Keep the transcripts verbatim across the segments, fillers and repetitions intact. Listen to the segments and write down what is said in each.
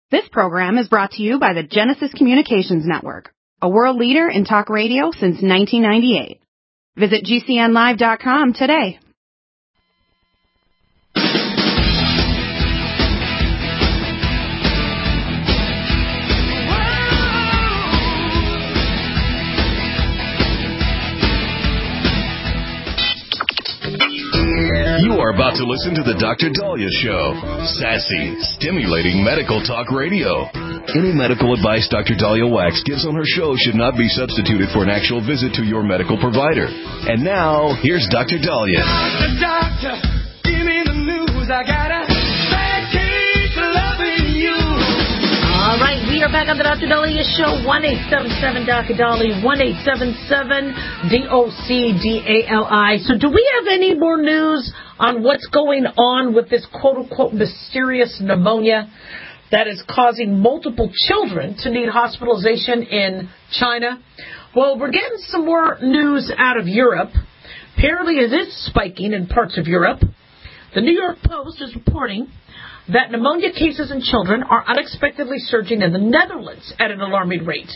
This program is brought to you by the Genesis Communications Network, a world leader in talk radio since nineteen ninety-eight. Visit G C N live dot com today. You are about to listen to The Doctor Dahlia Show. Sassy, stimulating medical talk radio. Any medical advice Doctor Dahlia Wax gives on her show should not be substituted for an actual visit to your medical provider. And now, here's Doctor Dahlia. Doctor, doctor, give me the news. I got a bad case of loving you. All right, we are back on the Doctor Dahlia Show. one eight seven seven Doctor Dahlia, one eight seven seven D O C D A L I. So do we have any more news on what's going on with this quote-unquote mysterious pneumonia that is causing multiple children to need hospitalization in China? Well, we're getting some more news out of Europe. Apparently it is spiking in parts of Europe. The New York Post is reporting that pneumonia cases in children are unexpectedly surging in the Netherlands at an alarming rate.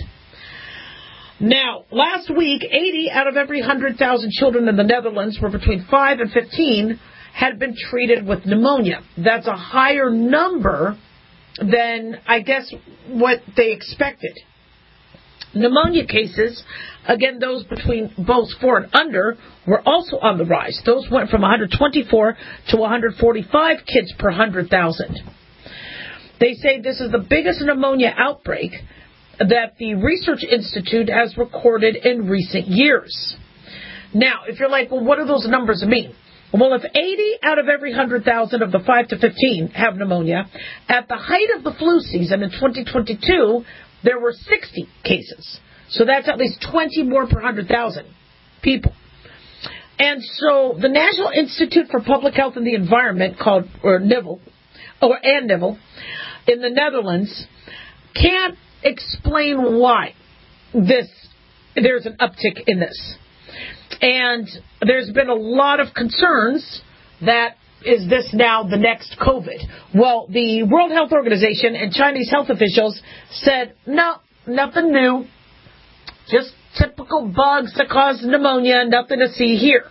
Now, last week, eighty out of every one hundred thousand children in the Netherlands were between five and fifteen had been treated with pneumonia. That's a higher number than, I guess, what they expected. Pneumonia cases, again, those between both four and under, were also on the rise. Those went from one hundred twenty-four to one hundred forty-five kids per one hundred thousand. They say this is the biggest pneumonia outbreak that the Research Institute has recorded in recent years. Now, if you're like, well, what do those numbers mean? Well, if eighty out of every one hundred thousand of the five to fifteen have pneumonia, at the height of the flu season in twenty twenty-two, there were sixty cases. So that's at least twenty more per one hundred thousand people. And so the National Institute for Public Health and the Environment, called or N I V L, or and N I V L, in the Netherlands, can't explain why this there's an uptick in this. And there's been a lot of concerns that is this now the next COVID? Well, the World Health Organization and Chinese health officials said, no, nothing new. Just typical bugs that cause pneumonia, nothing to see here.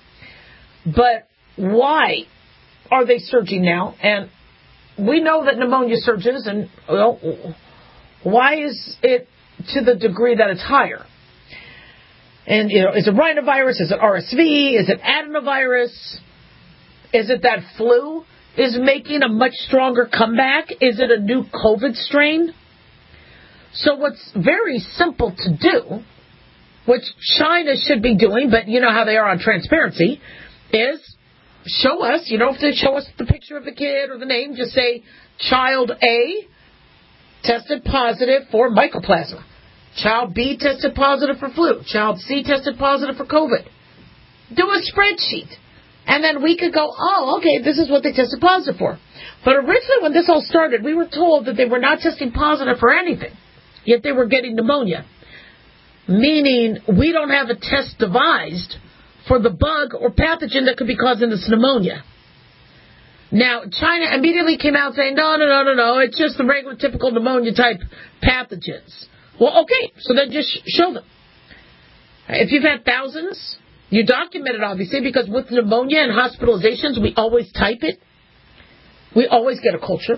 But why are they surging now? And we know that pneumonia surges, and well, why is it to the degree that it's higher? And, you know, is it rhinovirus? Is it R S V? Is it adenovirus? Is it that flu is making a much stronger comeback? Is it a new COVID strain? So what's very simple to do, which China should be doing, but you know how they are on transparency, is show us, you don't have to show us the picture of the kid or the name, just say child A tested positive for mycoplasma. Child B tested positive for flu. Child C tested positive for COVID. Do a spreadsheet. And then we could go, oh, okay, this is what they tested positive for. But originally when this all started, we were told that they were not testing positive for anything. Yet they were getting pneumonia. Meaning we don't have a test devised for the bug or pathogen that could be causing this pneumonia. Now, China immediately came out saying, no, no, no, no, no, it's just the regular typical pneumonia type pathogens. Well, okay, so then just show them. If you've had thousands, you document it, obviously, because with pneumonia and hospitalizations, we always type it. We always get a culture.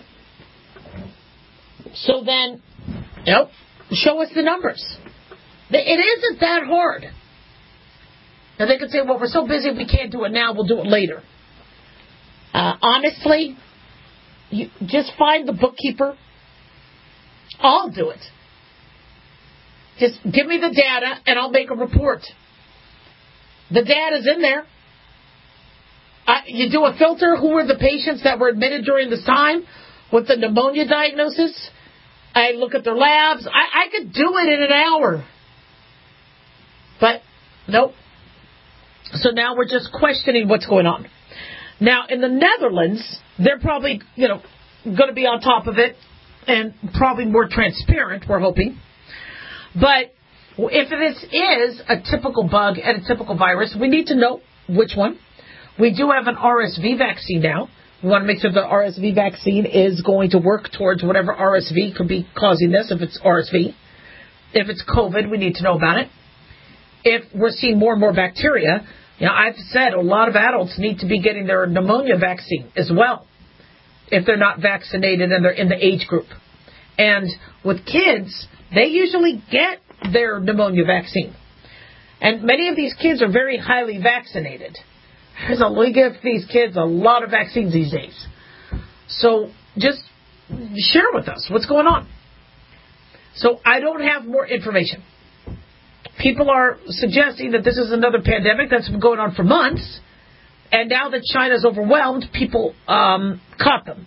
So then, you know, show us the numbers. It isn't that hard. Now, they could say, well, we're so busy we can't do it now, we'll do it later. Uh, honestly, you just find the bookkeeper. I'll do it. Just give me the data, and I'll make a report. The data's in there. Uh, you do a filter. Who were the patients that were admitted during this time with the pneumonia diagnosis? I look at their labs. I, I could do it in an hour. But, nope. So now we're just questioning what's going on. Now, in the Netherlands, they're probably, you know, going to be on top of it and probably more transparent, we're hoping. But if this is a typical bug and a typical virus, we need to know which one. We do have an R S V vaccine now, We want to make sure the R S V vaccine is going to work towards whatever R S V could be causing this, if it's R S V. If it's COVID, we need to know about it. If we're seeing more and more bacteria, you know, I've said a lot of adults need to be getting their pneumonia vaccine as well if they're not vaccinated and they're in the age group. And with kids, they usually get their pneumonia vaccine. And many of these kids are very highly vaccinated. There's a, we give these kids a lot of vaccines these days. So just share with us what's going on. So I don't have more information. People are suggesting that this is another pandemic that's been going on for months. And now that China's overwhelmed, people um, caught them.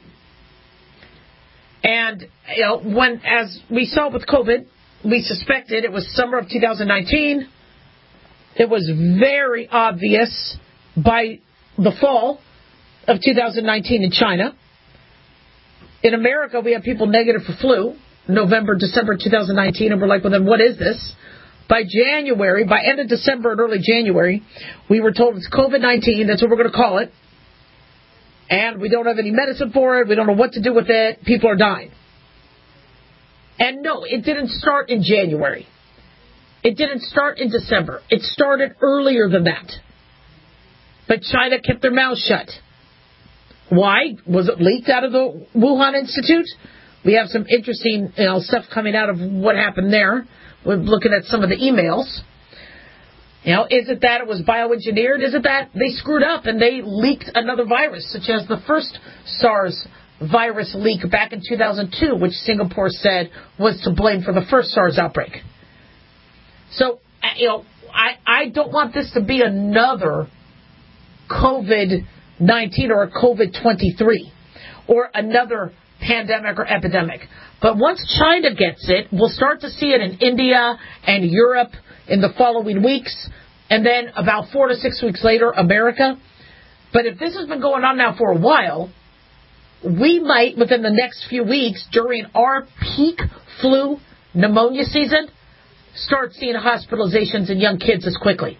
And, you know, when, as we saw with COVID, we suspected it was summer of two thousand nineteen. It was very obvious by the fall of two thousand nineteen in China. In America, we have people negative for flu, November, December two thousand nineteen, and we're like, well, then what is this? By January, by end of December and early January, we were told it's COVID nineteen. That's what we're going to call it. And we don't have any medicine for it. We don't know what to do with it. People are dying. And no, it didn't start in January. It didn't start in December. It started earlier than that. But China kept their mouth shut. Why? Was it leaked out of the Wuhan Institute? We have some interesting, you know, stuff coming out of what happened there. We're looking at some of the emails. You know, is it that it was bioengineered? Is it that they screwed up and they leaked another virus, such as the first SARS virus leak back in two thousand two, which Singapore said was to blame for the first SARS outbreak? So, you know, I, I don't want this to be another COVID nineteen or a COVID twenty-three or another pandemic or epidemic. But once China gets it, we'll start to see it in India and Europe in the following weeks, and then about four to six weeks later, America. But if this has been going on now for a while, we might, within the next few weeks, during our peak flu pneumonia season, start seeing hospitalizations in young kids as quickly.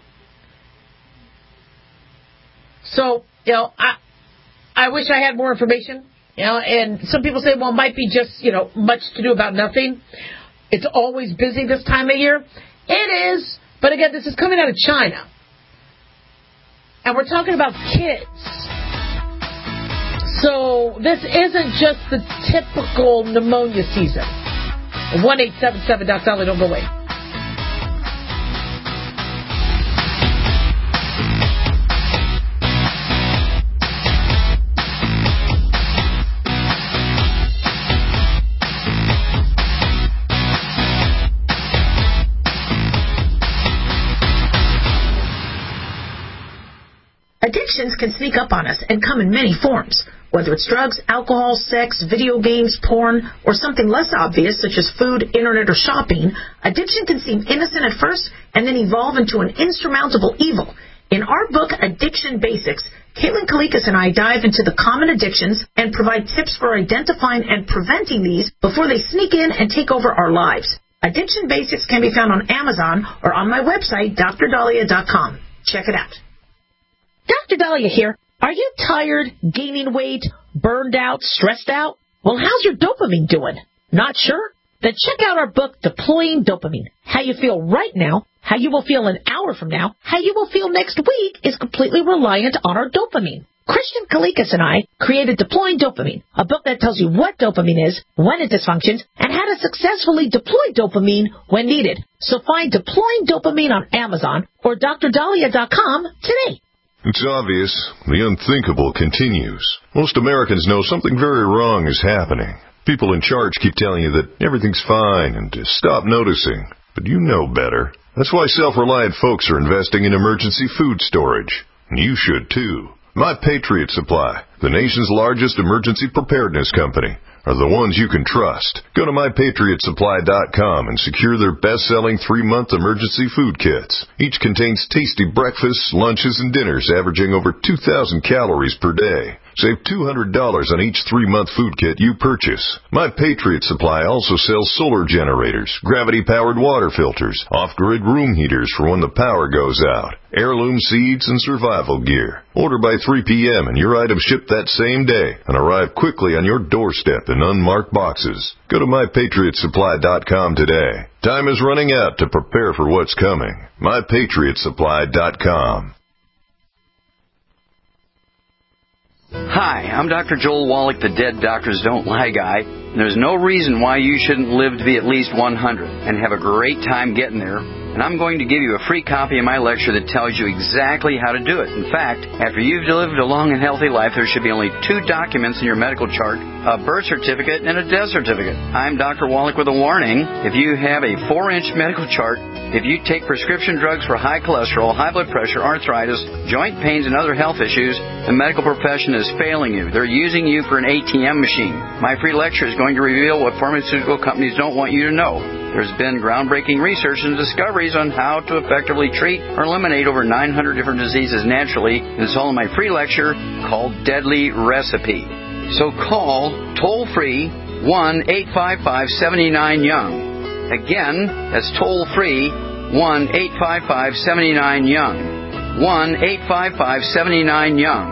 So, you know, I I wish I had more information. You know, and some people say, well, it might be just, you know, much to do about nothing. It's always busy this time of year. It is. But again, this is coming out of China. And we're talking about kids. So this isn't just the typical pneumonia season. one eight seven seven Doc Dolly, don't go away. Addictions can sneak up on us and come in many forms, whether it's drugs, alcohol, sex, video games, porn, or something less obvious such as food, internet, or shopping. Addiction can seem innocent at first and then evolve into an insurmountable evil. In our book, Addiction Basics, Caitlin Kalikas and I dive into the common addictions and provide tips for identifying and preventing these before they sneak in and take over our lives. Addiction Basics can be found on Amazon or on my website, D R Dahlia dot com. Check it out. Doctor Dahlia here. Are you tired, gaining weight, burned out, stressed out? Well, how's your dopamine doing? Not sure? Then check out our book, Deploying Dopamine. How you feel right now, how you will feel an hour from now, how you will feel next week is completely reliant on our dopamine. Christian Kalikas and I created Deploying Dopamine, a book that tells you what dopamine is, when it dysfunctions, and how to successfully deploy dopamine when needed. So find Deploying Dopamine on Amazon or D R Dahlia dot com today. It's obvious. The unthinkable continues. Most Americans know something very wrong is happening. People in charge keep telling you that everything's fine and to stop noticing. But you know better. That's why self-reliant folks are investing in emergency food storage. And you should too. My Patriot Supply, the nation's largest emergency preparedness company, are the ones you can trust. Go to my patriot supply dot com and secure their best-selling three-month emergency food kits. Each contains tasty breakfasts, lunches, and dinners averaging over two thousand calories per day. Save two hundred dollars on each three-month food kit you purchase. My Patriot Supply also sells solar generators, gravity-powered water filters, off-grid room heaters for when the power goes out, heirloom seeds, and survival gear. Order by three p.m. and your items ship that same day and arrive quickly on your doorstep in unmarked boxes. Go to my patriot supply dot com today. Time is running out to prepare for what's coming. my patriot supply dot com. Hi, I'm Doctor Joel Wallach, the Dead Doctors Don't Lie guy. There's no reason why you shouldn't live to be at least one hundred and have a great time getting there. And I'm going to give you a free copy of my lecture that tells you exactly how to do it. In fact, after you've lived a long and healthy life, there should be only two documents in your medical chart, a birth certificate and a death certificate. I'm Doctor Wallach with a warning. If you have a four-inch medical chart, if you take prescription drugs for high cholesterol, high blood pressure, arthritis, joint pains, and other health issues, the medical profession is failing you. They're using you for an A T M machine. My free lecture is going to reveal what pharmaceutical companies don't want you to know. There's been groundbreaking research and discoveries on how to effectively treat or eliminate over nine hundred different diseases naturally. It's all in my free lecture called Deadly Recipe. So call toll-free one eight five five, seven nine, young. Again, that's toll-free one eight five five, seven nine, young. one eight five five, seven nine, young.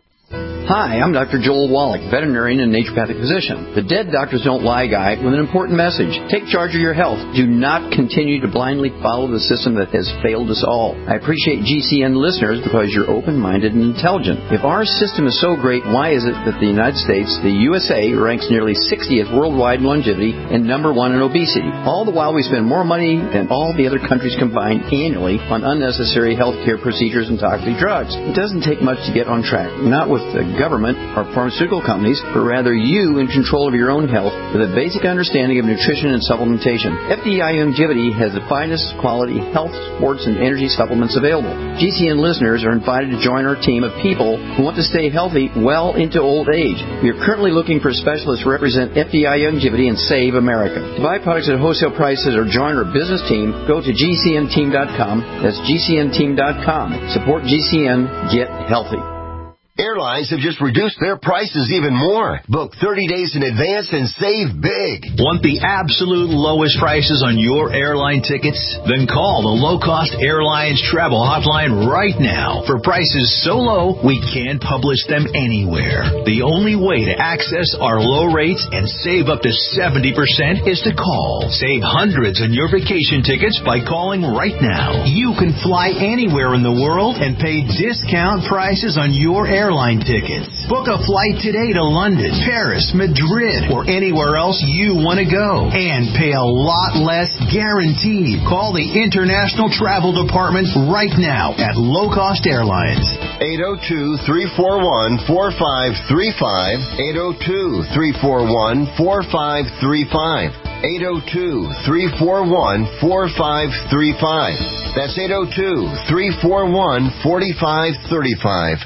Hi, I'm Doctor Joel Wallach, veterinarian and naturopathic physician, the Dead Doctors Don't Lie guy with an important message. Take charge of your health. Do not continue to blindly follow the system that has failed us all. I appreciate G C N listeners because you're open-minded and intelligent. If our system is so great, why is it that the United States, the U S A, ranks nearly sixtieth worldwide in longevity and number one in obesity? All the while we spend more money than all the other countries combined annually on unnecessary health care procedures and toxic drugs. It doesn't take much to get on track. Not with the government or pharmaceutical companies, but rather you in control of your own health with a basic understanding of nutrition and supplementation. F D I Longevity has the finest quality health, sports, and energy supplements available. G C N listeners are invited to join our team of people who want to stay healthy well into old age. We are currently looking for specialists to represent F D I Longevity and Save America. To buy products at wholesale prices or join our business team, go to G C N team dot com. That's G C N team dot com. Support G C N. Get healthy. Airlines have just reduced their prices even more. Book thirty days in advance and save big. Want the absolute lowest prices on your airline tickets? Then call the Low Cost Airlines Travel Hotline right now for prices so low we can't publish them anywhere. The only way to access our low rates and save up to seventy percent is to call. Save hundreds on your vacation tickets by calling right now. You can fly anywhere in the world and pay discount prices on your airline Airline tickets. Book a flight today to London, Paris, Madrid, or anywhere else you want to go. And pay a lot less guaranteed. Call the International Travel Department right now at Low Cost Airlines. eight oh two, three four one, four five three five. eight oh two, three four one, four five three five. eight oh two, three four one, four five three five. That's eight oh two, three four one, four five three five.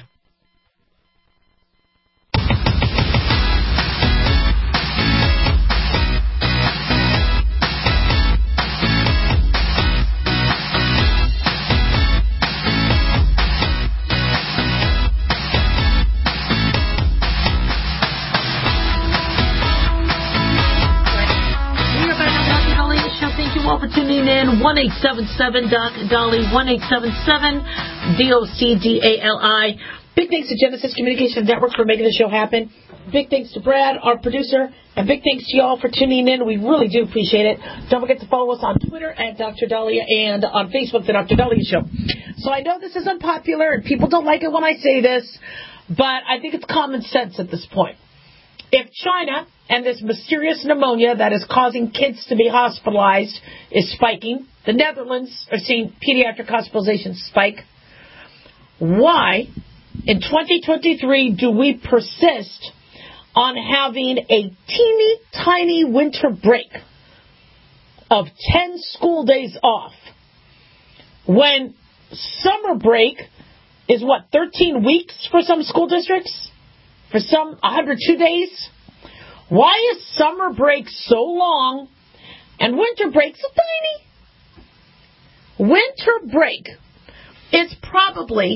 one eight seven seven Doc Dolly, one eight seven seven D O C D A L I. Big thanks to Genesis Communications Network for making the show happen. Big thanks to Brad, our producer, and big thanks to y'all for tuning in. We really do appreciate it. Don't forget to follow us on Twitter at Doctor Dahlia and on Facebook, The Doctor Dahlia Show. So I know this is unpopular and people don't like it when I say this, but I think it's common sense at this point. If China and this mysterious pneumonia that is causing kids to be hospitalized is spiking, the Netherlands are seeing pediatric hospitalizations spike, why in twenty twenty-three do we persist on having a teeny tiny winter break of ten school days off when summer break is what, thirteen weeks for some school districts? For some, one hundred two days? Why is summer break so long and winter break so tiny? Winter break is probably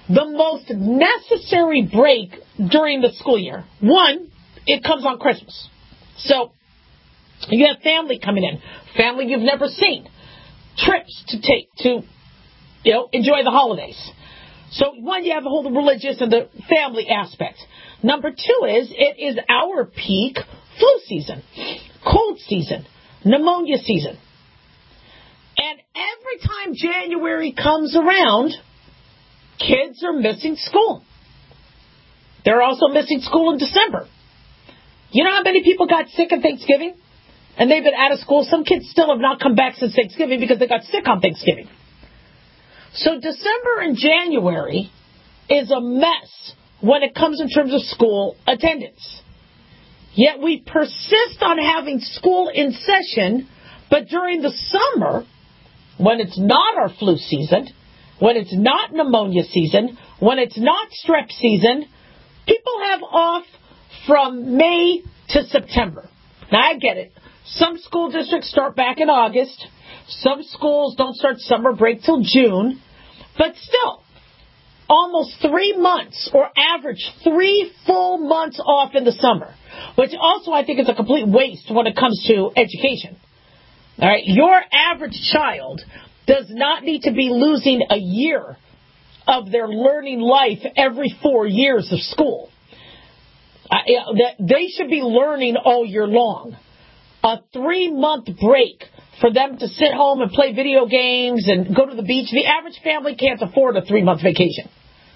the most necessary break during the school year. One, it comes on Christmas. So you have family coming in, family you've never seen, trips to take to, you know, enjoy the holidays. So one, you have the whole religious and the family aspect. Number two is it is our peak flu season, cold season, pneumonia season. And every time January comes around, kids are missing school. They're also missing school in December. You know how many people got sick on Thanksgiving? And they've been out of school. Some kids still have not come back since Thanksgiving because they got sick on Thanksgiving. So December and January is a mess when it comes in terms of school attendance. Yet we persist on having school in session, but during the summer, when it's not our flu season, when it's not pneumonia season, when it's not strep season, people have off from May to September. Now, I get it. Some school districts start back in August. Some schools don't start summer break till June. But still, almost three months, or average three full months off in the summer, which also I think is a complete waste when it comes to education. All right, your average child does not need to be losing a year of their learning life every four years of school. Uh, they should be learning all year long. A three-month break for them to sit home and play video games and go to the beach. The average family can't afford a three-month vacation.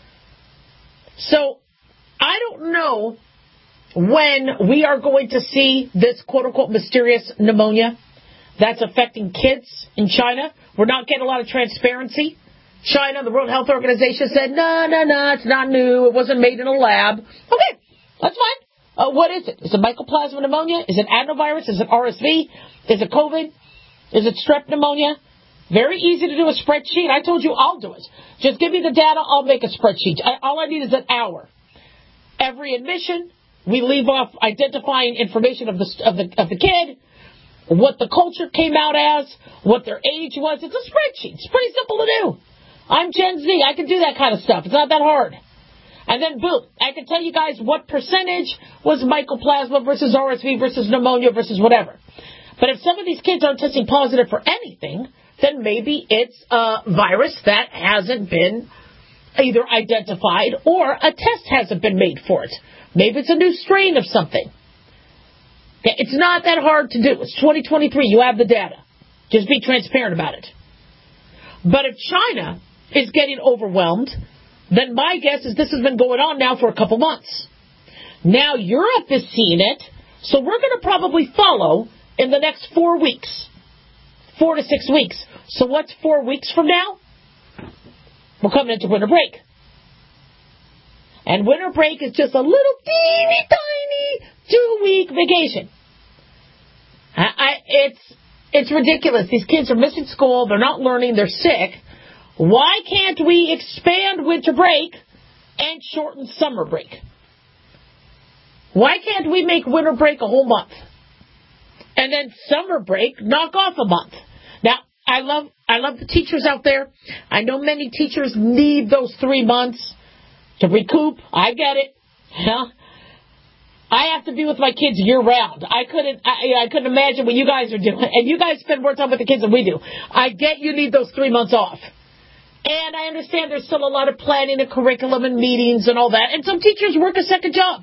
So I don't know when we are going to see this quote-unquote mysterious pneumonia that's affecting kids in China. We're not getting a lot of transparency. China, the World Health Organization said, no, no, no, it's not new. It wasn't made in a lab. Okay, that's fine. Uh, what is it? Is it mycoplasma pneumonia? Is it adenovirus? Is it R S V? Is it COVID? Is it strep pneumonia? Very easy to do a spreadsheet. I told you I'll do it. Just give me the data. I'll make a spreadsheet. I, all I need is an hour. Every admission, we leave off identifying information of the of the of the kid, what the culture came out as, what their age was. It's a spreadsheet. It's pretty simple to do. I'm Gen Z. I can do that kind of stuff. It's not that hard. And then, boom, I can tell you guys what percentage was mycoplasma versus R S V versus pneumonia versus whatever. But if some of these kids aren't testing positive for anything, then maybe it's a virus that hasn't been either identified or a test hasn't been made for it. Maybe it's a new strain of something. It's not that hard to do. It's twenty twenty-three. You have the data. Just be transparent about it. But if China is getting overwhelmed, then my guess is this has been going on now for a couple months. Now Europe is seeing it, so we're going to probably follow in the next four weeks. Four to six weeks. So what's four weeks from now? We're coming into winter break. And winter break is just a little teeny tiny two-week vacation. I, I, it's it's ridiculous. These kids are missing school. They're not learning. They're sick. Why can't we expand winter break and shorten summer break? Why can't we make winter break a whole month? And then summer break, knock off a month. Now, I love I love the teachers out there. I know many teachers need those three months to recoup. I get it. Yeah. I have to be with my kids year round. I couldn't I, I couldn't imagine what you guys are doing. And you guys spend more time with the kids than we do. I get you need those three months off. And I understand there's still a lot of planning and curriculum and meetings and all that. And some teachers work a second job.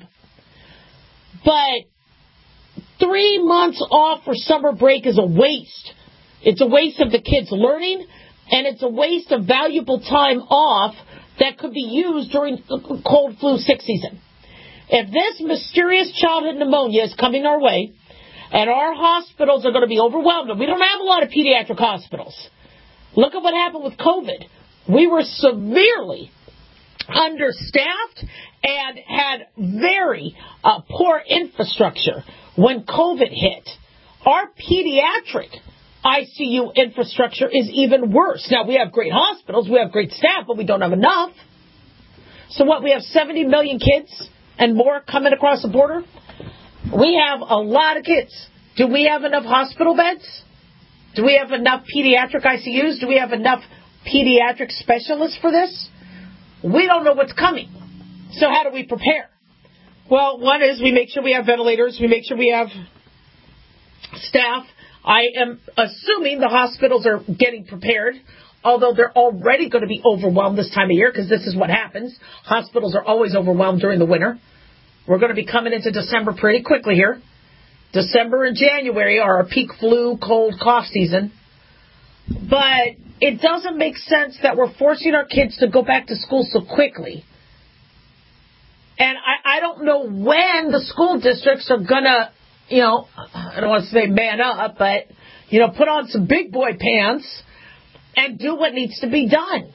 But three months off for summer break is a waste. It's a waste of the kids learning, and it's a waste of valuable time off that could be used during the cold flu sick season. If this mysterious childhood pneumonia is coming our way, and our hospitals are going to be overwhelmed, and we don't have a lot of pediatric hospitals. Look at what happened with COVID. We were severely understaffed and had very uh, poor infrastructure when COVID hit. Our pediatric I C U infrastructure is even worse. Now, we have great hospitals, we have great staff, but we don't have enough. So what, we have seventy million kids and more coming across the border? We have a lot of kids. Do we have enough hospital beds? Do we have enough pediatric I C Us? Do we have enough pediatric specialists for this? we don't know what's coming. So how do we prepare? Well, one is we make sure we have ventilators. We make sure we have staff. I am assuming the hospitals are getting prepared, although they're already going to be overwhelmed this time of year because this is what happens. Hospitals are always overwhelmed during the winter. We're going to be coming into December pretty quickly here. December and January are our peak flu, cold, cough season. But it doesn't make sense that we're forcing our kids to go back to school so quickly. And I, I don't know when the school districts are going to, you know, I don't want to say man up, but, you know, put on some big boy pants and do what needs to be done.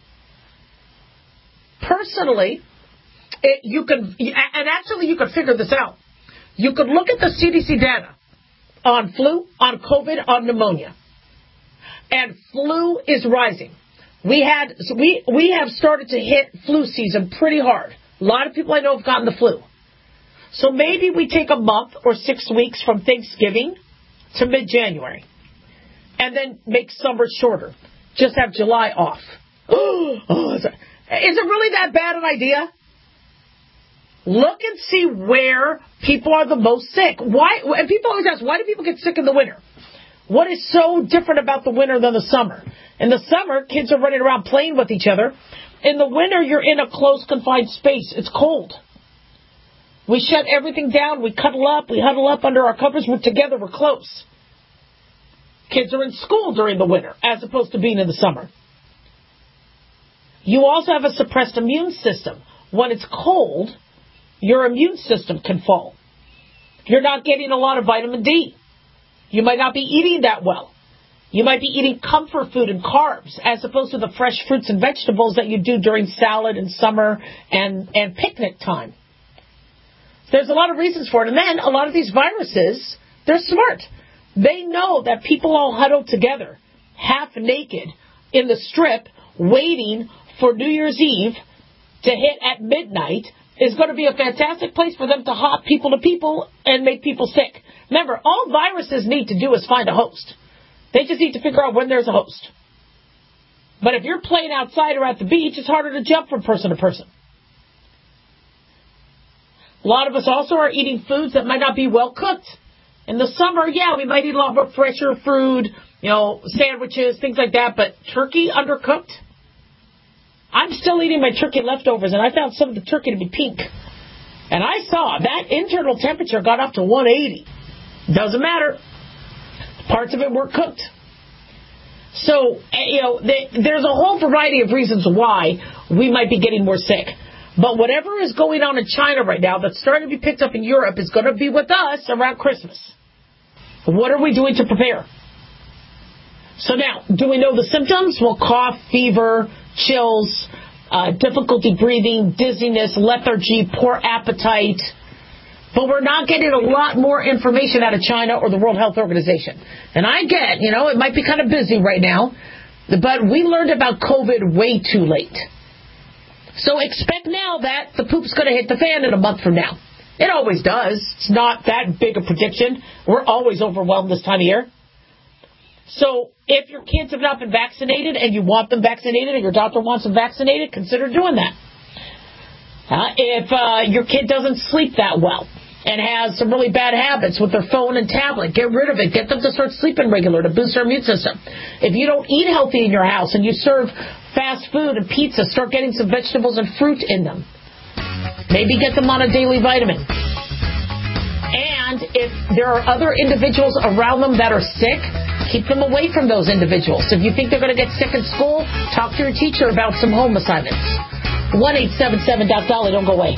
Personally, it, you can, and actually you could figure this out. You could look at the C D C data on flu, on COVID, on pneumonia. And flu is rising. We had, so we, we have started to hit flu season pretty hard. A lot of people I know have gotten the flu. So maybe we take a month or six weeks from Thanksgiving to mid-January. And then make summer shorter. Just have July off. Oh, is it really that bad an idea? Look and see where people are the most sick. Why? And people always ask, why do people get sick in the winter? What is so different about the winter than the summer? In the summer, kids are running around playing with each other. In the winter, you're in a closed, confined space. It's cold. We shut everything down. We cuddle up. We huddle up under our covers. We're together. We're close. Kids are in school during the winter as opposed to being in the summer. You also have a suppressed immune system. When it's cold, your immune system can fall. You're not getting a lot of vitamin D. You might not be eating that well. You might be eating comfort food and carbs as opposed to the fresh fruits and vegetables that you do during salad and summer and, and picnic time. There's a lot of reasons for it. And then a lot of these viruses, they're smart. They know that people all huddled together, half naked, in the strip, waiting for New Year's Eve to hit at midnight is going to be a fantastic place for them to hop people to people and make people sick. Remember, all viruses need to do is find a host. They just need to figure out when there's a host. But if you're playing outside or at the beach, it's harder to jump from person to person. A lot of us also are eating foods that might not be well cooked. In the summer, yeah, we might eat a lot more fresher food, you know, sandwiches, things like that, but turkey undercooked? I'm still eating my turkey leftovers, and I found some of the turkey to be pink. And I saw that internal temperature got up to one eighty. Doesn't matter. Parts of it weren't cooked. So, you know, they, there's a whole variety of reasons why we might be getting more sick. But whatever is going on in China right now that's starting to be picked up in Europe is going to be with us around Christmas. What are we doing to prepare? So now, do we know the symptoms? Well, cough, fever, chills, uh, difficulty breathing, dizziness, lethargy, poor appetite. But we're not getting a lot more information out of China or the World Health Organization. And I get, you know, it might be kind of busy right now, but we learned about COVID way too late. So expect now that the poop's going to hit the fan in a month from now. It always does. It's not that big a prediction. We're always overwhelmed this time of year. So if your kids have not been vaccinated and you want them vaccinated and your doctor wants them vaccinated, consider doing that. Uh, if uh, your kid doesn't sleep that well and has some really bad habits with their phone and tablet, get rid of it. Get them to start sleeping regular to boost their immune system. If you don't eat healthy in your house and you serve fast food and pizza, start getting some vegetables and fruit in them. Maybe get them on a daily vitamin. And if there are other individuals around them that are sick, keep them away from those individuals. If you think they're going to get sick in school, talk to your teacher about some home assignments. one eight seven seven Doc Dolly. Don't go away.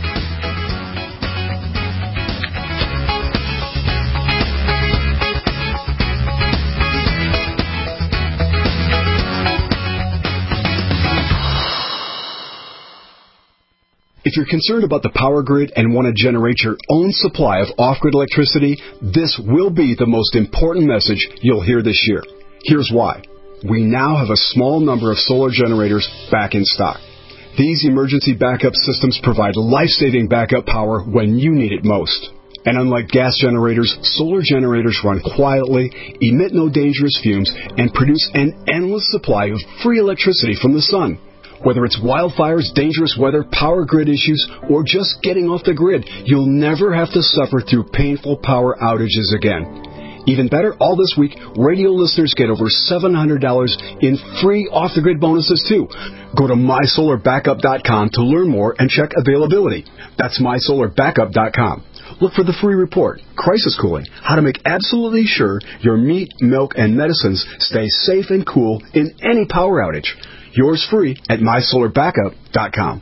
If you're concerned about the power grid and want to generate your own supply of off-grid electricity, this will be the most important message you'll hear this year. Here's why. We now have a small number of solar generators back in stock. These emergency backup systems provide life-saving backup power when you need it most. And unlike gas generators, solar generators run quietly, emit no dangerous fumes, and produce an endless supply of free electricity from the sun. Whether it's wildfires, dangerous weather, power grid issues, or just getting off the grid, you'll never have to suffer through painful power outages again. Even better, all this week, radio listeners get over seven hundred dollars in free off-the-grid bonuses, too. Go to my solar backup dot com to learn more and check availability. That's my solar backup dot com. Look for the free report, Crisis Cooling, how to make absolutely sure your meat, milk, and medicines stay safe and cool in any power outage. Yours free at my solar backup dot com.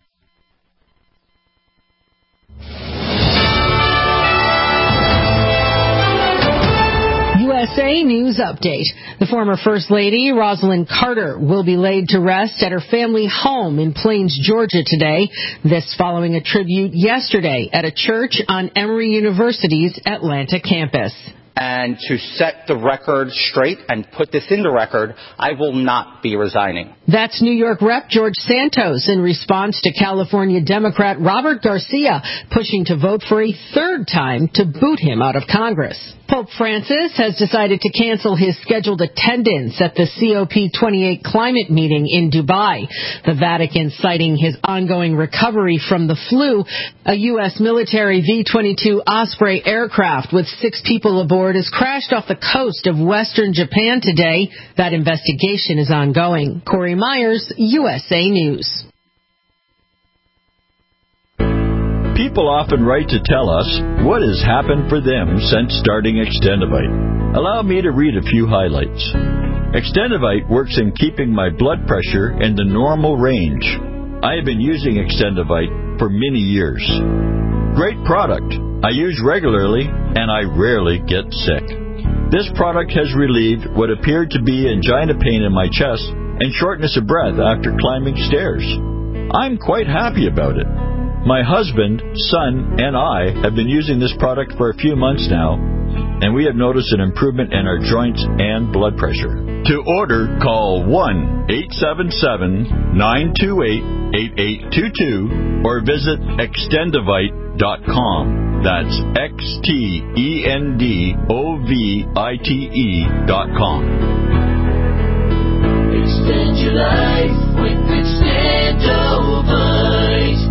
U S A News Update. The former First Lady, Rosalind Carter, will be laid to rest at her family home in Plains, Georgia today. This following a tribute yesterday at a church on Emory University's Atlanta campus. And to set the record straight and put this in the record, I will not be resigning. That's New York Rep George Santos in response to California Democrat Robert Garcia pushing to vote for a third time to boot him out of Congress. Pope Francis has decided to cancel his scheduled attendance at the C O P twenty-eight climate meeting in Dubai. The Vatican citing his ongoing recovery from the flu. A U S military V twenty-two Osprey aircraft with six people aboard has crashed off the coast of western Japan today. That investigation is ongoing. Corey Myers, U S A News. People often write to tell us what has happened for them since starting Extendivite. Allow me to read a few highlights. Extendivite works in keeping my blood pressure in the normal range. I have been using Extendivite for many years. Great product. I use regularly and I rarely get sick. This product has relieved what appeared to be angina pain in my chest and shortness of breath after climbing stairs. I'm quite happy about it. My husband, son, and I have been using this product for a few months now, and we have noticed an improvement in our joints and blood pressure. To order, call one eight seven seven, nine two eight, eight eight two two or visit extendivite dot com. That's X T E N D O V I T E dot com. Extend your life with Extendivite.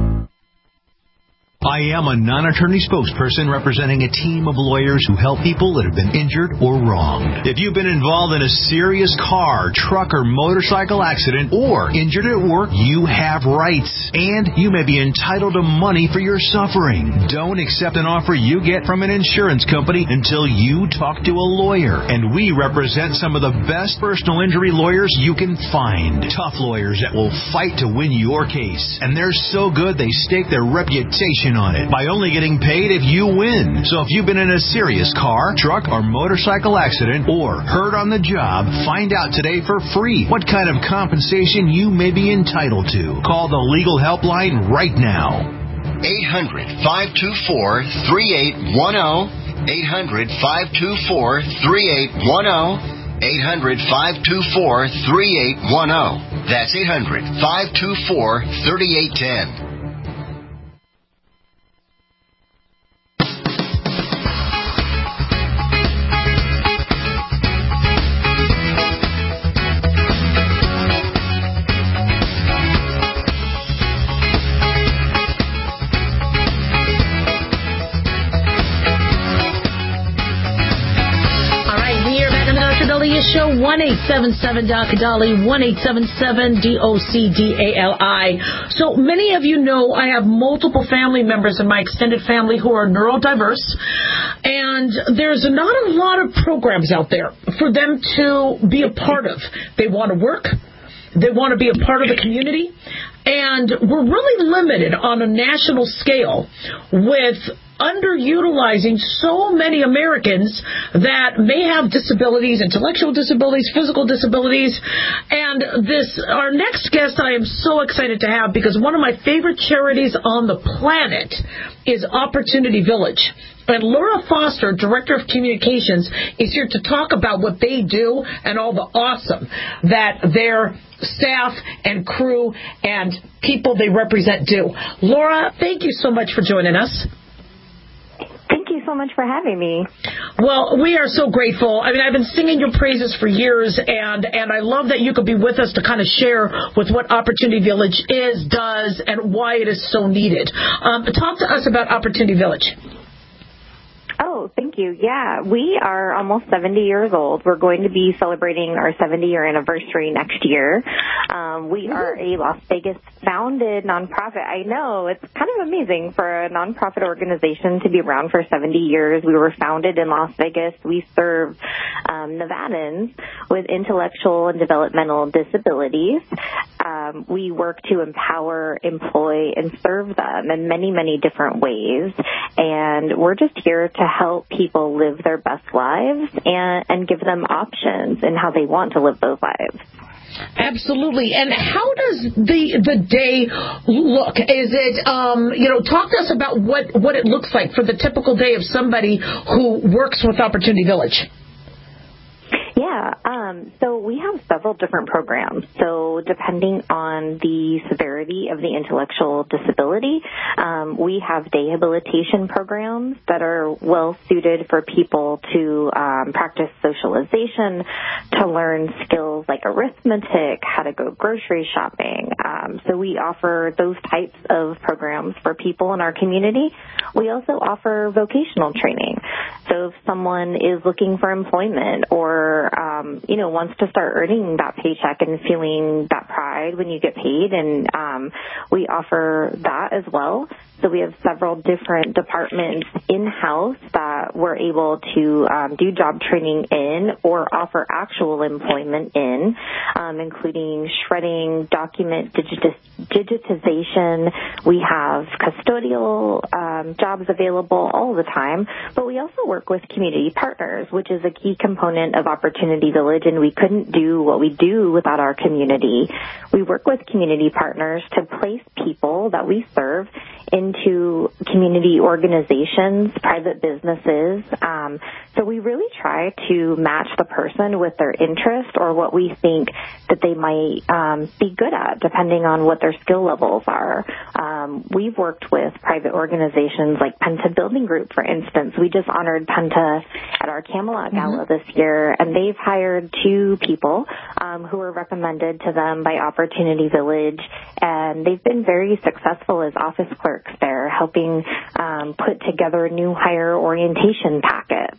I am a non-attorney spokesperson representing a team of lawyers who help people that have been injured or wronged. If you've been involved in a serious car, truck, or motorcycle accident or injured at work, you have rights, and you may be entitled to money for your suffering. Don't accept an offer you get from an insurance company until you talk to a lawyer, and we represent some of the best personal injury lawyers you can find. Tough lawyers that will fight to win your case, and they're so good they stake their reputation on it by only getting paid if you win. So if you've been in a serious car, truck, or motorcycle accident or hurt on the job, find out today for free what kind of compensation you may be entitled to. Call the legal helpline right now. eight hundred, five two four, three eight one zero. eight hundred, five two four, three eight one zero. eight hundred, five two four, three eight one zero. That's eight hundred, five two four, three eight one zero. Show one eight seven seven D O C Dolly, one eight seven seven D O C D A L I. So many of you know I have multiple family members in my extended family who are neurodiverse, and there's not a lot of programs out there for them to be a part of. They want to work, they want to be a part of the community, and we're really limited on a national scale with underutilizing so many Americans that may have disabilities, intellectual disabilities, physical disabilities. And this, our next guest I am so excited to have, because one of my favorite charities on the planet is Opportunity Village. And Laura Foster, Director of Communications, is here to talk about what they do and all the awesome that their staff and crew and people they represent do. Laura, thank you so much for joining us. Thank you so so much for having me. Well, we are so grateful. I mean, I've been singing your praises for years, and, and I love that you could be with us to kind of share with what Opportunity Village is, does, and why it is so needed. Um, talk to us about Opportunity Village. Oh, thank you. Yeah, we are almost seventy years old. We're going to be celebrating our seventy-year anniversary next year. Um, we are a Las Vegas-founded nonprofit. I know, it's kind of amazing for a nonprofit organization to be around for seventy years. We were founded in Las Vegas. We serve um, Nevadans with intellectual and developmental disabilities. Um, we work to empower, employ, and serve them in many, many different ways. And we're just here to help people live their best lives and, and give them options in how they want to live those lives. Absolutely. And how does the the day look? Is it, um, you know, talk to us about what, what it looks like for the typical day of somebody who works with Opportunity Village. Yeah, um, so we have several different programs. So depending on the severity of the intellectual disability, um, we have rehabilitation programs that are well suited for people to um, practice socialization, to learn skills like arithmetic, how to go grocery shopping. Um, so we offer those types of programs for people in our community. We also offer vocational training. So if someone is looking for employment or Um, you know, wants to start earning that paycheck and feeling that pride when you get paid, and um, we offer that as well. So we have several different departments in-house that we're able to um, do job training in or offer actual employment in, um, including shredding, document digit- digitization. We have custodial um, jobs available all the time, but we also work with community partners, which is a key component of Opportunity Village, and we couldn't do what we do without our community. We work with community partners to place people that we serve into community organizations, private businesses. Um, so we really try to match the person with their interest or what we think that they might um, be good at, depending on what their skill levels are. Um, we've worked with private organizations like Penta Building Group, for instance. We just honored Penta at our Camelot Gala mm-hmm. this year, and they've hired two people um, who were recommended to them by Opportunity Village, and they've been very successful as office clerks there, helping um, put together new hire orientation packets.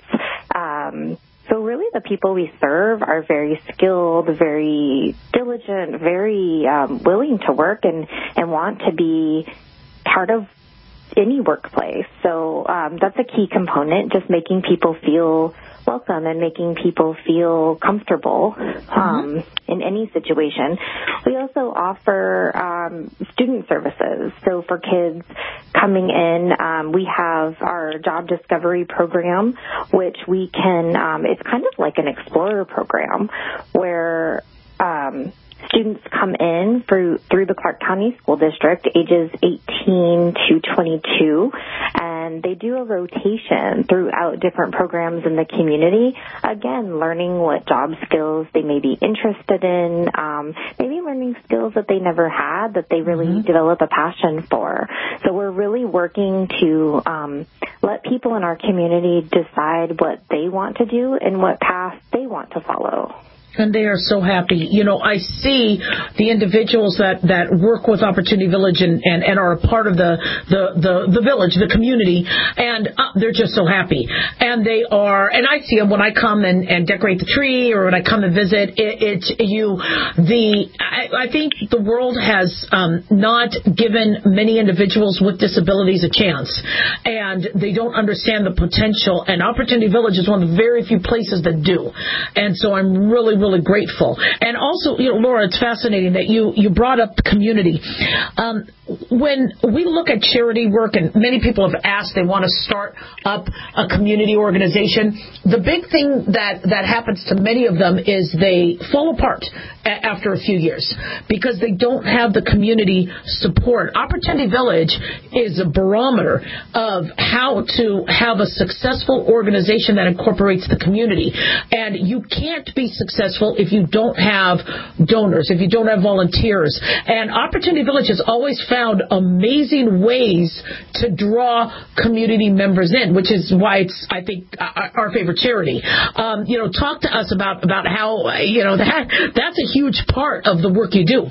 Um, so really the people we serve are very skilled, very diligent, very um, willing to work and, and want to be part of any workplace. So um, that's a key component, just making people feel welcome and making people feel comfortable um, mm-hmm. in any situation. We also offer um, student services. So for kids coming in, um, we have our job discovery program, which we can, um, it's kind of like an explorer program where um, students come in through through the Clark County School District, ages eighteen to twenty-two, and they do a rotation throughout different programs in the community, again, learning what job skills they may be interested in, um, maybe learning skills that they never had that they really mm-hmm. develop a passion for. So we're really working to um, let people in our community decide what they want to do and what path they want to follow. And they are so happy. You know, I see the individuals that, that work with Opportunity Village and, and, and are a part of the, the, the, the village, the community, and uh, they're just so happy. And they are, and I see them when I come and, and decorate the tree or when I come and visit. It, it you, the, I, I think the world has um, not given many individuals with disabilities a chance, and they don't understand the potential. And Opportunity Village is one of the very few places that do. And so I'm really, really grateful. And also, you know, Laura, it's fascinating that you, you brought up the community. Um, when we look at charity work, and many people have asked, they want to start up a community organization, the big thing that, that happens to many of them is they fall apart a- after a few years because they don't have the community support. Opportunity Village is a barometer of how to have a successful organization that incorporates the community. And you can't be successful if you don't have donors, if you don't have volunteers. And Opportunity Village has always found found amazing ways to draw community members in, which is why it's, I think, our favorite charity. Um, you know, talk to us about, about how, you know, that that's a huge part of the work you do.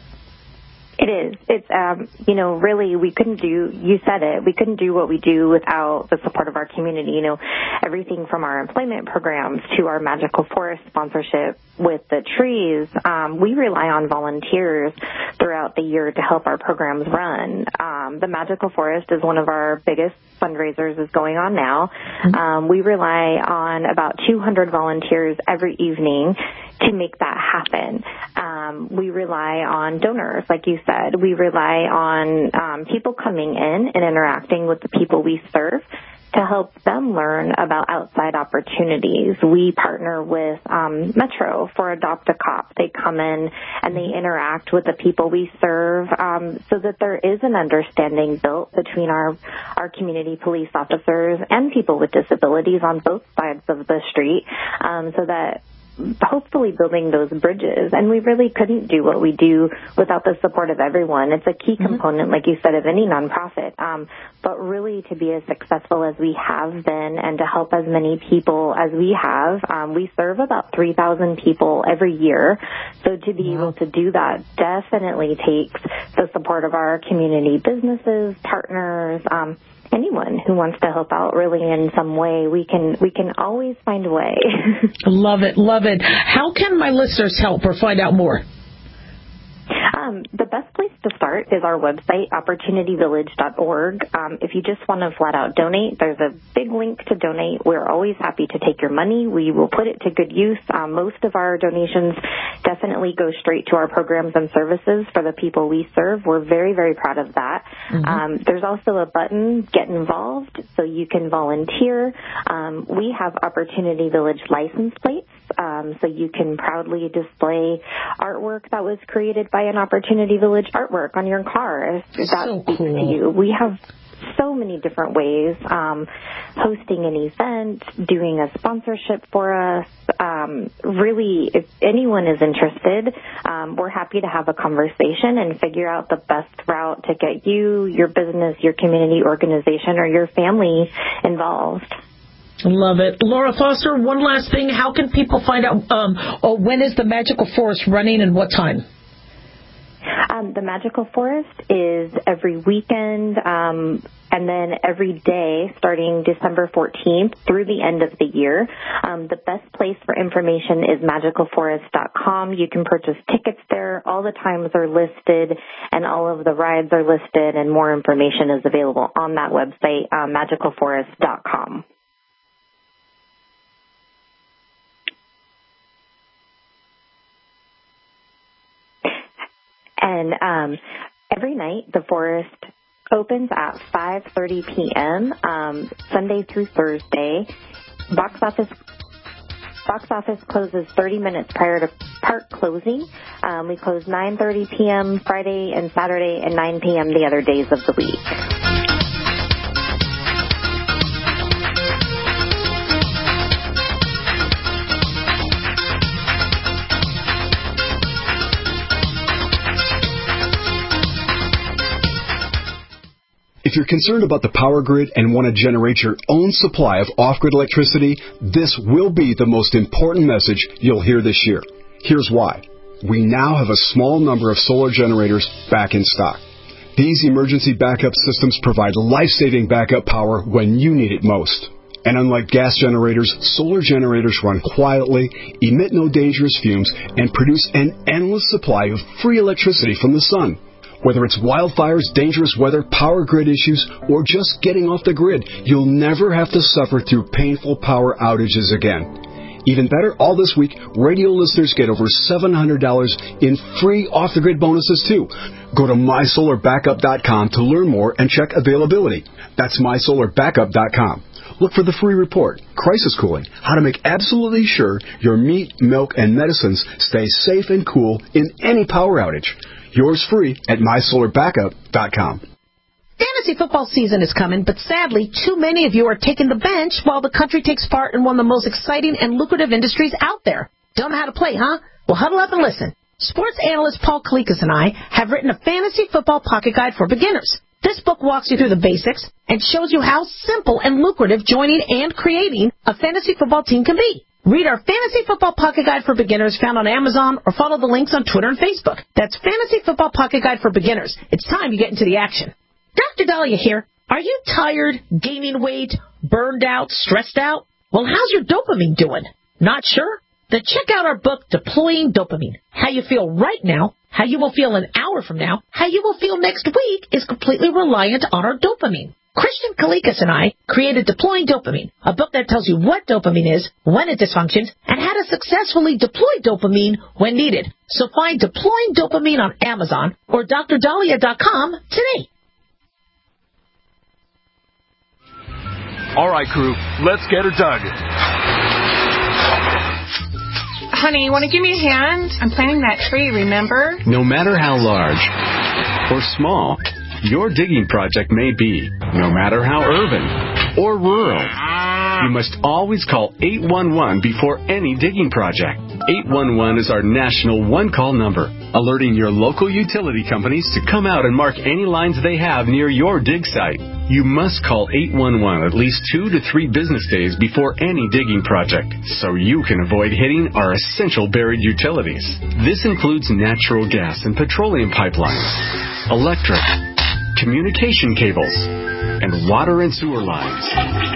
It is. It's, um, you know, really, we couldn't do, you said it, we couldn't do what we do without the support of our community. You know, everything from our employment programs to our Magical Forest sponsorship with the trees, um, we rely on volunteers throughout the year to help our programs run. Um, the Magical Forest is one of our biggest fundraisers is going on now. Mm-hmm. Um, we rely on about two hundred volunteers every evening to make that happen. Um, we rely on donors, like you said. We rely on um, people coming in and interacting with the people we serve to help them learn about outside opportunities. We partner with um, Metro for Adopt a Cop. They come in and they interact with the people we serve um, so that there is an understanding built between our, our community police officers and people with disabilities on both sides of the street um, so that hopefully building those bridges. And we really couldn't do what we do without the support of everyone. It's a key component, like you said, of any nonprofit. Um, but really to be as successful as we have been and to help as many people as we have, um, we serve about three thousand people every year. So to be able to do that definitely takes the support of our community businesses, partners, um, anyone who wants to help out really in some way. We can we can always find a way. Love it, love it. How can my listeners help or find out more? Um, the best place to start is our website, opportunity village dot org. Um, if you just want to flat out donate, there's a big link to donate. We're always happy to take your money. We will put it to good use. Um, most of our donations definitely go straight to our programs and services for the people we serve. We're very, very proud of that. Mm-hmm. Um, there's also a button, Get Involved, so you can volunteer. Um, we have Opportunity Village license plates, um, so you can proudly display artwork that was created by an Opportunity Village artwork on your car. If that so speaks cool. to you. We have so many different ways, um, hosting an event, doing a sponsorship for us. Um, really, if anyone is interested, um, we're happy to have a conversation and figure out the best route to get you, your business, your community organization, or your family involved. Love it. Laura Foster, one last thing. How can people find out um, oh, when is the Magical Forest running and what time? Um, the Magical Forest is every weekend um, and then every day starting December fourteenth through the end of the year. Um, the best place for information is magical forest dot com. You can purchase tickets there. All the times are listed and all of the rides are listed, and more information is available on that website, uh, magical forest dot com. And um, every night the forest opens at five thirty p.m. Um, Sunday through Thursday. Box office box office closes thirty minutes prior to park closing. Um, we close nine thirty p.m. Friday and Saturday and nine p.m. the other days of the week. If you're concerned about the power grid and want to generate your own supply of off-grid electricity, this will be the most important message you'll hear this year. Here's why. We now have a small number of solar generators back in stock. These emergency backup systems provide life-saving backup power when you need it most. And unlike gas generators, solar generators run quietly, emit no dangerous fumes, and produce an endless supply of free electricity from the sun. Whether it's wildfires, dangerous weather, power grid issues, or just getting off the grid, you'll never have to suffer through painful power outages again. Even better, all this week, radio listeners get over seven hundred dollars in free off-the-grid bonuses, too. Go to my solar backup dot com to learn more and check availability. That's my solar backup dot com. Look for the free report, Crisis Cooling, how to make absolutely sure your meat, milk, and medicines stay safe and cool in any power outage. Yours free at my solar backup dot com. Fantasy football season is coming, but sadly, too many of you are taking the bench while the country takes part in one of the most exciting and lucrative industries out there. Don't know how to play, huh? Well, huddle up and listen. Sports analyst Paul Kalikas and I have written a fantasy football pocket guide for beginners. This book walks you through the basics and shows you how simple and lucrative joining and creating a fantasy football team can be. Read our Fantasy Football Pocket Guide for Beginners found on Amazon or follow the links on Twitter and Facebook. That's Fantasy Football Pocket Guide for Beginners. It's time you get into the action. Doctor Dahlia here. Are you tired, gaining weight, burned out, stressed out? Well, how's your dopamine doing? Not sure? Then check out our book, Deploying Dopamine. How you feel right now, how you will feel an hour from now, how you will feel next week is completely reliant on our dopamine. Christian Kalikas and I created Deploying Dopamine, a book that tells you what dopamine is, when it dysfunctions, and how to successfully deploy dopamine when needed. So find Deploying Dopamine on Amazon or D R Dahlia dot com today. All right, crew, let's get her dug. Honey, you want to give me a hand? I'm planting that tree, remember? No matter how large or small your digging project may be, no matter how urban or rural, you must always call eight one one before any digging project. eight one one is our national one-call number, alerting your local utility companies to come out and mark any lines they have near your dig site. You must call eight one one at least two to three business days before any digging project, so you can avoid hitting our essential buried utilities. This includes natural gas and petroleum pipelines, electric, communication cables, and water and sewer lines.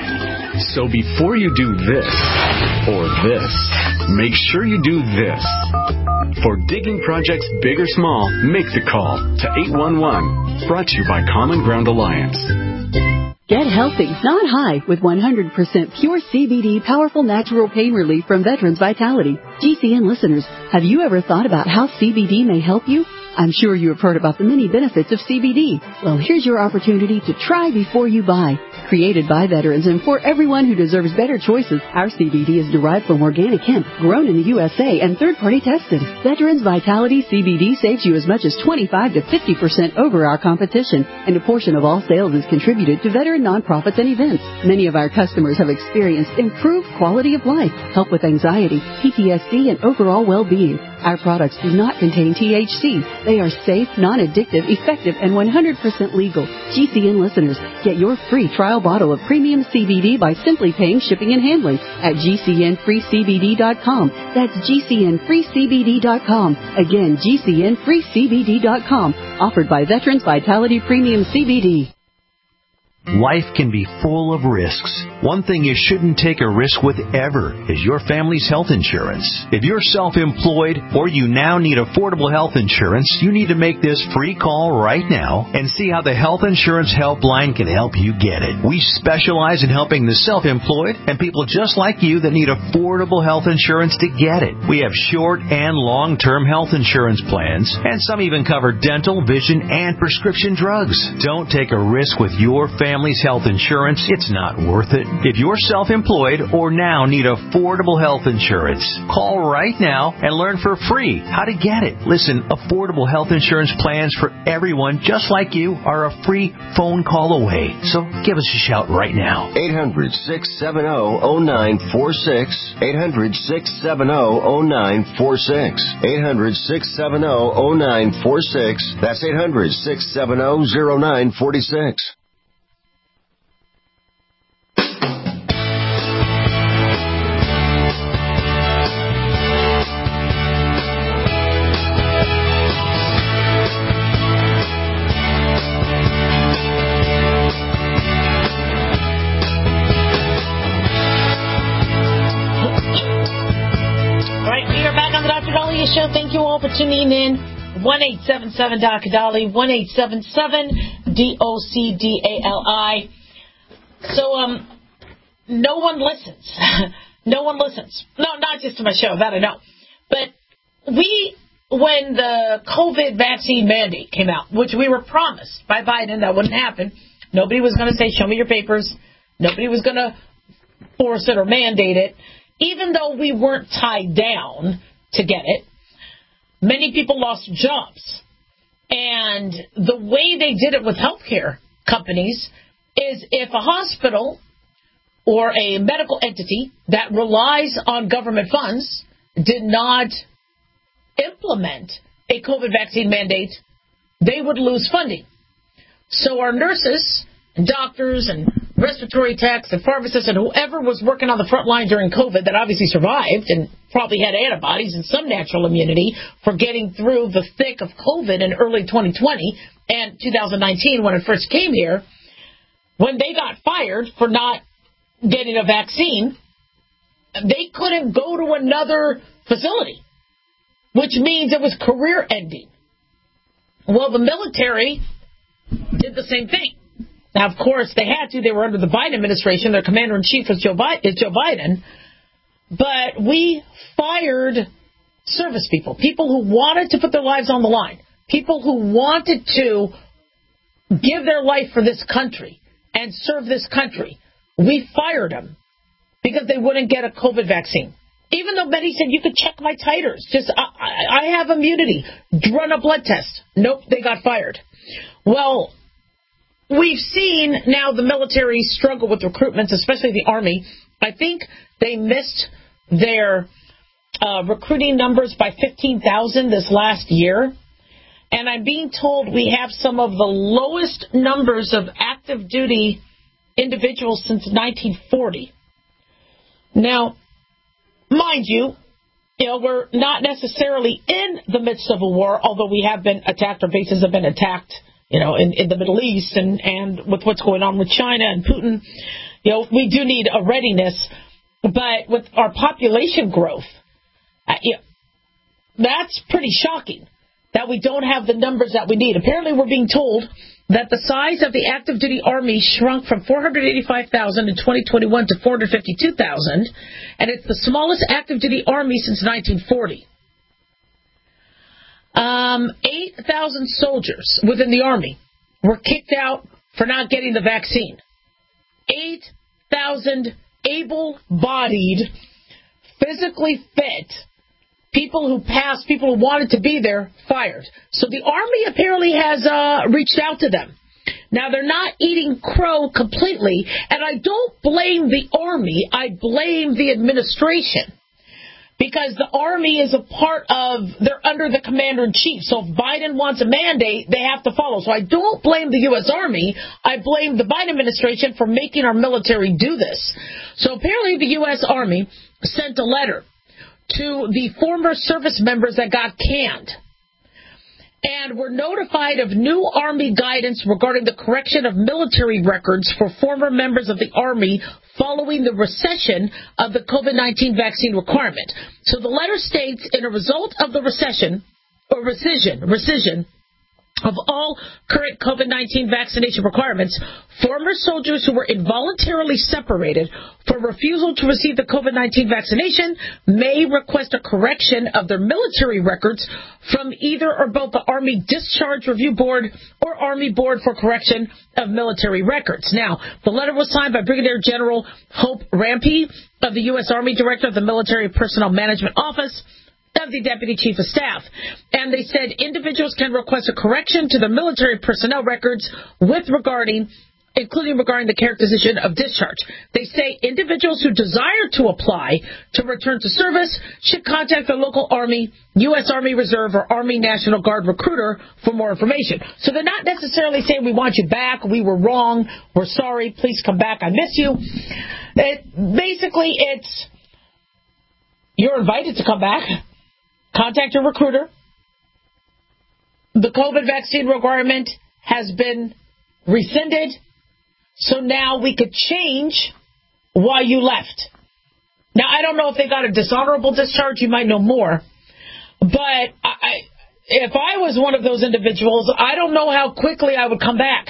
So before you do this or this, make sure you do this. For digging projects big or small, make the call to eight one one. Brought to you by Common Ground Alliance. Get healthy, not high, with one hundred percent pure C B D powerful natural pain relief from Veterans Vitality. G C N listeners, have you ever thought about how C B D may help you? I'm sure you have heard about the many benefits of C B D. Well, here's your opportunity to try before you buy. Created by veterans and for everyone who deserves better choices, our C B D is derived from organic hemp, grown in the U S A and third-party tested. Veterans Vitality C B D saves you as much as twenty-five to fifty percent over our competition, and a portion of all sales is contributed to veteran nonprofits and events. Many of our customers have experienced improved quality of life, help with anxiety, P T S D, and overall well-being. Our products do not contain T H C. They are safe, non-addictive, effective, and one hundred percent legal. G C N listeners, get your free trial bottle of premium C B D by simply paying shipping and handling at G C N free C B D dot com. That's G C N free C B D dot com. Again, G C N free C B D dot com. Offered by Veterans Vitality Premium C B D. Life can be full of risks. One thing you shouldn't take a risk with ever is your family's health insurance. If you're self-employed or you now need affordable health insurance, you need to make this free call right now and see how the Health Insurance Helpline can help you get it. We specialize in helping the self-employed and people just like you that need affordable health insurance to get it. We have short and long-term health insurance plans, and some even cover dental, vision, and prescription drugs. Don't take a risk with your family. Family's health insurance, it's not worth it. If you're self-employed or now need affordable health insurance, call right now and learn for free how to get it. Listen, affordable health insurance plans for everyone just like you are a free phone call away. So give us a shout right now. eight hundred, six seven zero, zero nine four six. eight hundred, six seven zero, zero nine four six. eight hundred, six seven zero, zero nine four six. That's eight hundred, six seven zero, zero nine four six. Show. Thank you all for tuning in. one eight seven seven Doctor Dolly, one eight seven seven D O C D A L I. So, um, no one listens. No one listens. No, not just to my show, that I know. But we, when the COVID vaccine mandate came out, which we were promised by Biden that wouldn't happen, nobody was going to say, show me your papers. Nobody was going to force it or mandate it. Even though we weren't tied down to get it, many people lost jobs. And the way they did it with healthcare companies is if a hospital or a medical entity that relies on government funds did not implement a COVID vaccine mandate, they would lose funding. So our nurses and doctors and respiratory techs and pharmacists and whoever was working on the front line during COVID that obviously survived and probably had antibodies and some natural immunity for getting through the thick of COVID in early twenty twenty and two thousand nineteen when it first came here, when they got fired for not getting a vaccine, they couldn't go to another facility, which means it was career ending. Well, the military did the same thing. Now, of course, they had to. They were under the Biden administration. Their commander-in-chief was Joe Biden, is Joe Biden. But we fired service people, people who wanted to put their lives on the line, people who wanted to give their life for this country and serve this country. We fired them because they wouldn't get a COVID vaccine. Even though many said, you could check my titers. Just, I, I have immunity. Run a blood test. Nope, they got fired. Well, we've seen now the military struggle with recruitments, especially the Army. I think they missed their uh, recruiting numbers by fifteen thousand this last year. And I'm being told we have some of the lowest numbers of active duty individuals since nineteen forty. Now, mind you, you know, we're not necessarily in the midst of a war, although we have been attacked, our bases have been attacked, you know, in, in the Middle East and, and with what's going on with China and Putin. You know, we do need a readiness, but with our population growth, uh, you know, that's pretty shocking that we don't have the numbers that we need. Apparently, we're being told that the size of the active duty Army shrunk from four hundred eighty-five thousand in twenty twenty-one to four hundred fifty-two thousand, and it's the smallest active duty Army since nineteen forty. Um, eight thousand soldiers within the Army were kicked out for not getting the vaccine. eight thousand able-bodied, physically fit people who passed, people who wanted to be there, fired. So the Army apparently has uh, reached out to them. Now, they're not eating crow completely, and I don't blame the Army. I blame the administration. Because the Army is a part of, they're under the commander-in-chief. So if Biden wants a mandate, they have to follow. So I don't blame the U S. Army. I blame the Biden administration for making our military do this. So apparently the U S. Army sent a letter to the former service members that got canned. And were notified of new Army guidance regarding the correction of military records for former members of the Army following the recession of the COVID nineteen vaccine requirement. So the letter states, in a result of the recession, or rescission, rescission of all current COVID nineteen vaccination requirements, former soldiers who were involuntarily separated for refusal to receive the COVID nineteen vaccination may request a correction of their military records from either or both the Army Discharge Review Board or Army Board for Correction of Military Records. Now, the letter was signed by Brigadier General Hope Rampey of the U S. Army Director of the Military Personnel Management Office of the Deputy Chief of Staff. And they said individuals can request a correction to the military personnel records with regarding, including regarding the characterization of discharge. They say individuals who desire to apply to return to service should contact their local Army, U S. Army Reserve, or Army National Guard recruiter for more information. So they're not necessarily saying we want you back, we were wrong, we're sorry, please come back, I miss you. It, basically, it's you're invited to come back. Contact your recruiter. The COVID vaccine requirement has been rescinded, so now we could change why you left. Now, I don't know if they got a dishonorable discharge. You might know more. But I, if I was one of those individuals, I don't know how quickly I would come back.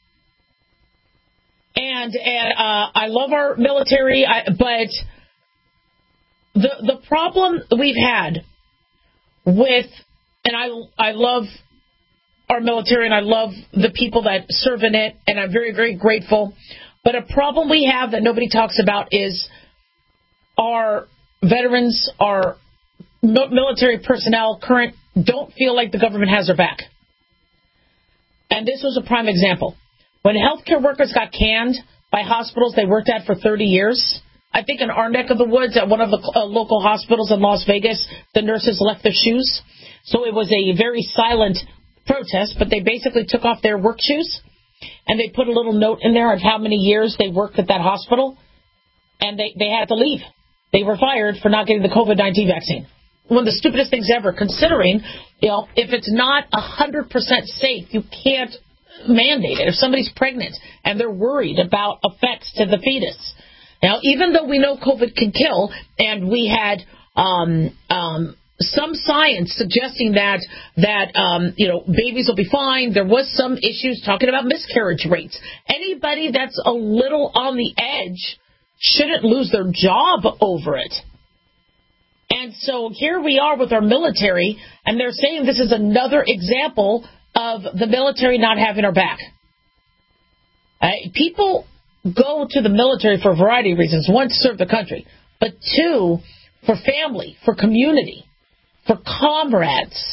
And, and uh, I love our military, I, but the the problem we've had with, and I I love our military and I love the people that serve in it, and I'm very, very grateful. But a problem we have that nobody talks about is our veterans, our military personnel, current, don't feel like the government has their back. And this was a prime example. When healthcare workers got canned by hospitals they worked at for thirty years, I think in our neck of the woods at one of the uh, local hospitals in Las Vegas, the nurses left their shoes. So it was a very silent protest, but they basically took off their work shoes, and they put a little note in there of how many years they worked at that hospital, and they, they had to leave. They were fired for not getting the COVID nineteen vaccine. One of the stupidest things ever, considering, you know, if it's not one hundred percent safe, you can't mandate it. If somebody's pregnant and they're worried about effects to the fetus. Now, even though we know COVID can kill, and we had um, um, some science suggesting that that um, you know babies will be fine, there was some issues talking about miscarriage rates. Anybody that's a little on the edge shouldn't lose their job over it. And so here we are with our military, and they're saying this is another example of the military not having our back. Uh, people go to the military for a variety of reasons. One, to serve the country, but two, for family, for community, for comrades.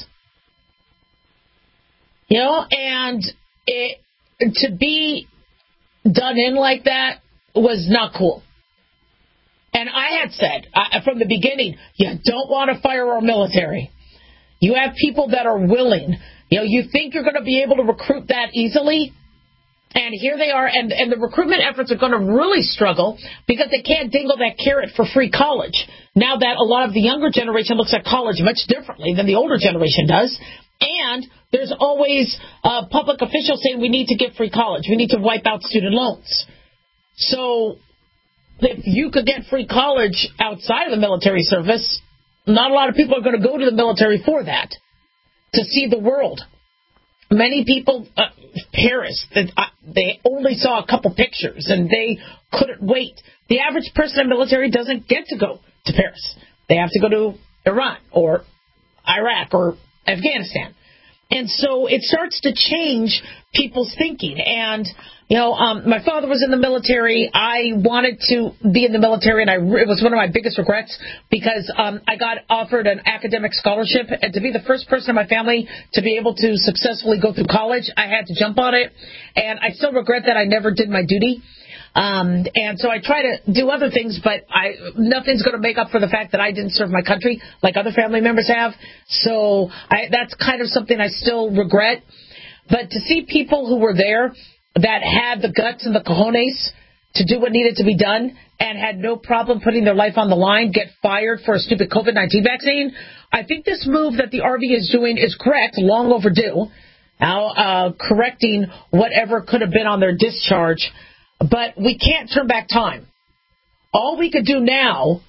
You know, and it, to be done in like that was not cool. And I had said uh, from the beginning, you don't want to fire our military. You have people that are willing. You know, you think you're going to be able to recruit that easily? And here they are, and, and the recruitment efforts are going to really struggle because they can't dingle that carrot for free college. Now that a lot of the younger generation looks at college much differently than the older generation does. And there's always uh, public officials saying we need to get free college. We need to wipe out student loans. So if you could get free college outside of the military service, not a lot of people are going to go to the military for that, to see the world. Many people, uh, Paris, they, uh, they only saw a couple pictures, and they couldn't wait. The average person in the military doesn't get to go to Paris. They have to go to Iran or Iraq or Afghanistan. And so it starts to change people's thinking. And, you know, um, my father was in the military. I wanted to be in the military, and I, it was one of my biggest regrets because um, I got offered an academic scholarship. And to be the first person in my family to be able to successfully go through college, I had to jump on it. And I still regret that I never did my duty. Um, and so I try to do other things, but I, nothing's going to make up for the fact that I didn't serve my country like other family members have. So I, that's kind of something I still regret. But to see people who were there that had the guts and the cojones to do what needed to be done and had no problem putting their life on the line, get fired for a stupid COVID nineteen vaccine, I think this move that the Army is doing is correct, long overdue. Now, uh, correcting whatever could have been on their discharge. But we can't turn back time. All we could do now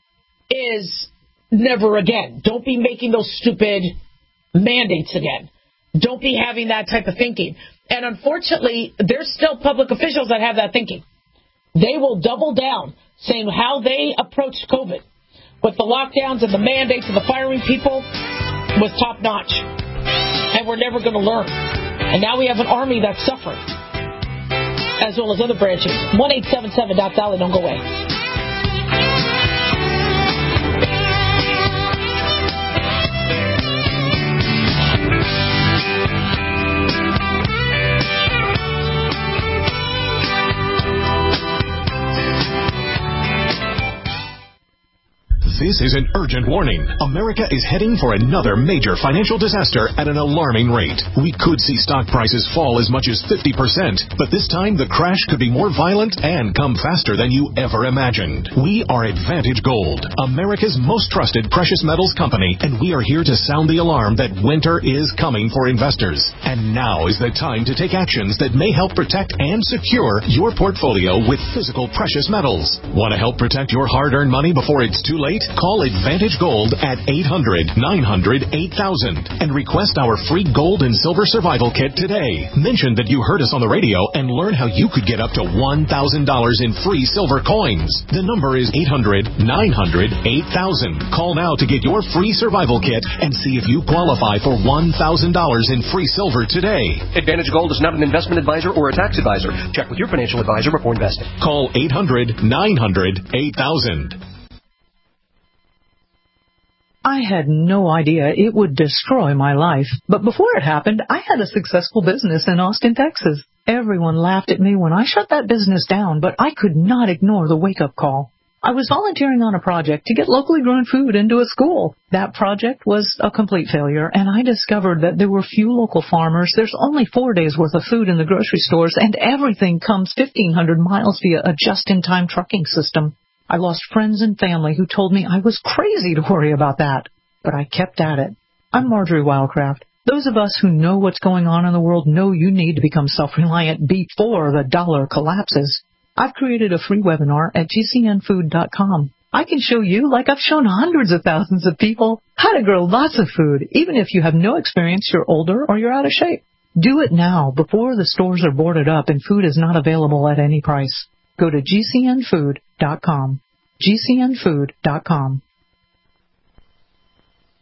is never again. Don't be making those stupid mandates again. Don't be having that type of thinking. And unfortunately, there's still public officials that have that thinking. They will double down, saying how they approached COVID with the lockdowns and the mandates and the firing people was top notch. And we're never going to learn. And now we have an army that's suffering, as well as other branches. one eight seven seven Doc Dolly, don't go away. This is an urgent warning. America is heading for another major financial disaster at an alarming rate. We could see stock prices fall as much as fifty percent, but this time the crash could be more violent and come faster than you ever imagined. We are Advantage Gold, America's most trusted precious metals company, and we are here to sound the alarm that winter is coming for investors. And now is the time to take actions that may help protect and secure your portfolio with physical precious metals. Want to help protect your hard-earned money before it's too late? Call Advantage Gold at eight hundred, nine hundred, eight thousand and request our free gold and silver survival kit today. Mention that you heard us on the radio and learn how you could get up to one thousand dollars in free silver coins. The number is eight hundred, nine hundred, eight thousand. Call now to get your free survival kit and see if you qualify for one thousand dollars in free silver today. Advantage Gold is not an investment advisor or a tax advisor. Check with your financial advisor before investing. Call eight hundred, nine hundred, eight thousand. I had no idea it would destroy my life. But before it happened, I had a successful business in Austin, Texas. Everyone laughed at me when I shut that business down, but I could not ignore the wake-up call. I was volunteering on a project to get locally grown food into a school. That project was a complete failure, and I discovered that there were few local farmers. There's only four days' worth of food in the grocery stores, and everything comes fifteen hundred miles via a just-in-time trucking system. I lost friends and family who told me I was crazy to worry about that, but I kept at it. I'm Marjorie Wildcraft. Those of us who know what's going on in the world know you need to become self-reliant before the dollar collapses. I've created a free webinar at G C N food dot com. I can show you, like I've shown hundreds of thousands of people, how to grow lots of food, even if you have no experience, you're older, or you're out of shape. Do it now before the stores are boarded up and food is not available at any price. Go to G C N food dot com. G C N food dot com.